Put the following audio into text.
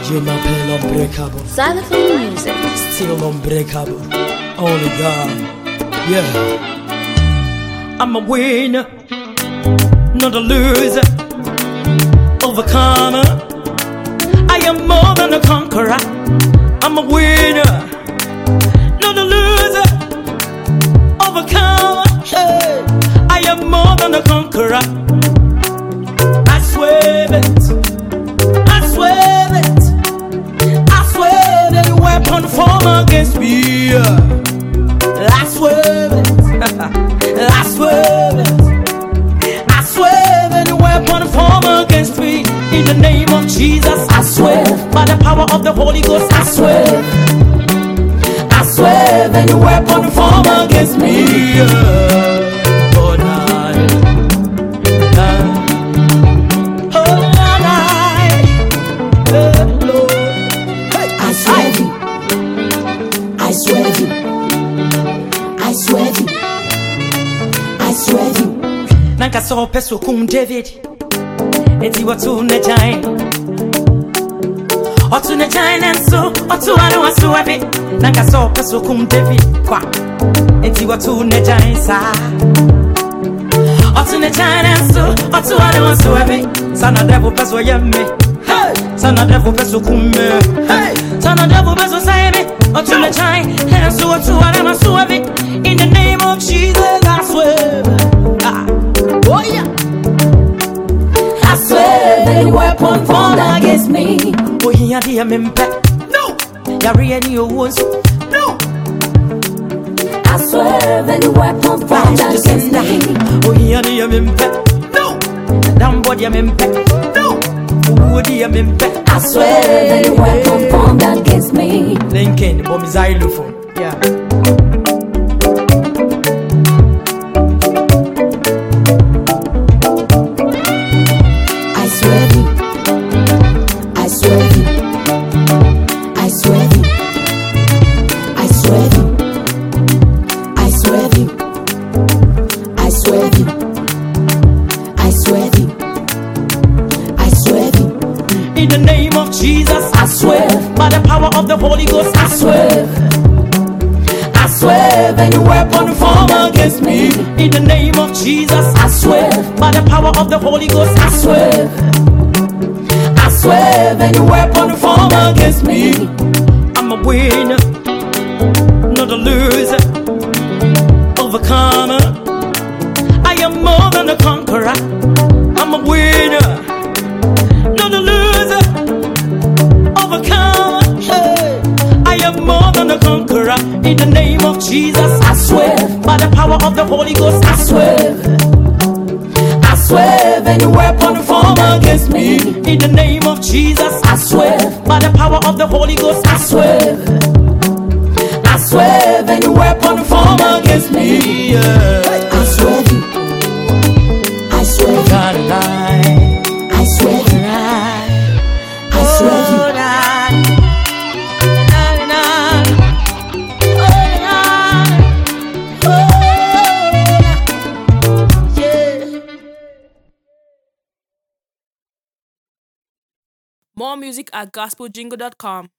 Je m'appelle Unbreakable. Xylophone music. Still unbreakable. Only God. Yeah. I'm a winner, not a loser. Overcomer. I am more than a conqueror. I'm a winner, not a loser. Overcomer. Hey. I am more than a conqueror. I swear it. I swear it. I swear that the weapon formed against me. I swear it. I swear it. I swear that the weapon formed against me. In the name of Jesus, I swear. By the power of the Holy Ghost, I swear. I swear that the weapon formed against me. Oh, night. Oh, night. Lord. Hey. I swear you. I swear you. I swear you. I swear you. Nanka so peso kum David. Eti watu ne jain. Otu ne jain enso. Otu anu wasu wabi. Nanka so peso kum David. Kwa. Eti watu ne jain sa. Otu ne jain enso. Otu anu wasu wabi. Sana devil peso yemme. Hey. Sana devil peso kum me. Hey. Sana devil peso say me. Otu ne jain enso. Otu anu wasu wabi. In the name of Jesus, I swear. Oh yeah. I swear that the weapon formed against me. Oh yeah, dear mempe. No. Yari any ones. No. I swear that the weapon formed against me. Oh yeah, dear mempe. No. Damn body mempe. No. Oh dear mempe. I swear that the weapon formed against me. Lincoln, bomb xylophone. Yeah. In the name of Jesus, I swear. By the power of the Holy Ghost, I swear. I swear that the weapon formed against me. In the name of Jesus, I swear. By the power of the Holy Ghost, I swear. I swear that the weapon formed against me. I'm a winner, not a loser. Overcomer. I am more than a conqueror. I'm a winner, not a loser. Overcomer. Hey. I am more than a conqueror. In the name of Jesus, I swear. By the power of the Holy Ghost, I swear. I swear that the weapon formed against me. In the name of Jesus, I swear. By the power of the Holy Ghost, I swear. I swear that the weapon formed against me. Yeah. I swear you. I swear you. God, I swear you. I swear you. More music at gospeljingle.com.